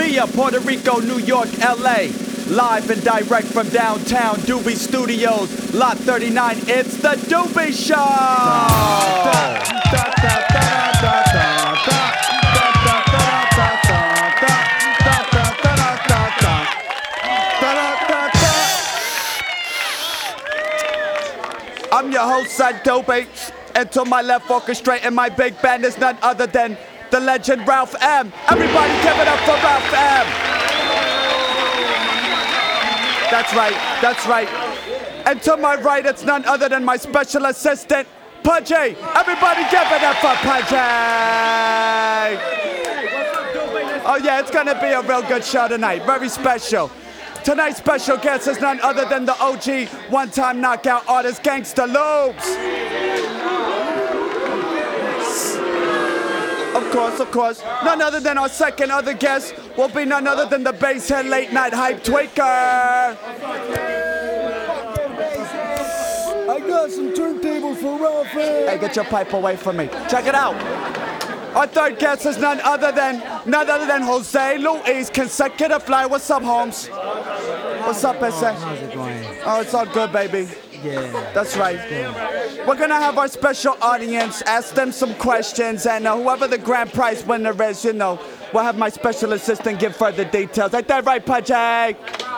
via Puerto Rico, New York, LA. Live and direct from downtown Doobie Studios, Lot 39, it's The Doobie Show! I'm your host, Doobie, and to my left, orchestrating my big band is none other than the legend Ralph M. Everybody give it up for Ralph M. That's right. And to my right, it's none other than my special assistant, Pudgy. Everybody give it up for Pudgy. Oh yeah, it's gonna be a real good show tonight, very special. Tonight's special guest is none other than the OG one-time knockout artist, Gangsta Loops. Of course, none other than our second other guest will be none other than the Basshead Late Night Hype Tweaker. I got some turntables for Ralph. Hey, get your pipe away from me. Check it out. Our third guest is none other than Jose Luis Consecutive Fly. What's up, Holmes? What's up, S.A.? How's it going? Oh, it's all good, baby. Yeah. That's right. We're gonna have our special audience ask them some questions, and whoever the grand prize winner is, we'll have my special assistant give further details. Ain't that right, Pudgy?